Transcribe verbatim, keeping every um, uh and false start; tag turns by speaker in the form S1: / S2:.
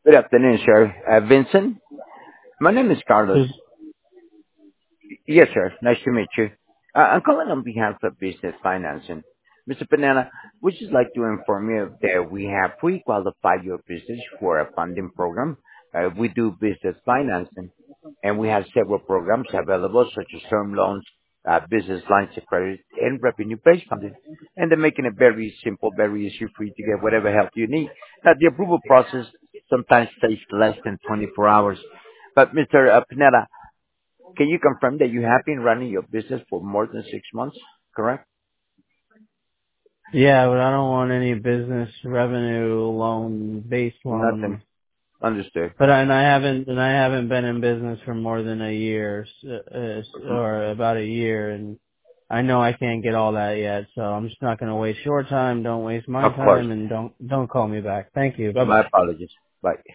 S1: Good afternoon, sir. Uh, Vincent, my name is Carlos.
S2: Who's,
S1: Yes, sir. Nice to meet you. Uh, I'm calling on behalf of Business Financing. Mister Panella, we'd just like to inform you that we have pre-qualified your business for a funding program. Uh, we do business financing, and we have several programs available, such as term loans, uh, business lines of credit, and revenue-based funding. And they're making it very simple, very easy for you to get whatever help you need. Now, the approval process sometimes takes less than twenty-four hours. But Mister Uh, Panetta, can you confirm that you have been running your business for more than six months, correct?
S2: yeah, but I don't want any business revenue loan, base
S1: Nothing.
S2: loans.
S1: Understood.
S2: But I, and I haven't, and I haven't been in business for more than a year, s- uh, or about a year, and I know I can't get all that yet, so I'm just not going to waste your time, don't waste my
S1: Of course.
S2: time, and don't, don't call me back. Thank you. Bye
S1: My
S2: bye.
S1: apologies. Bye.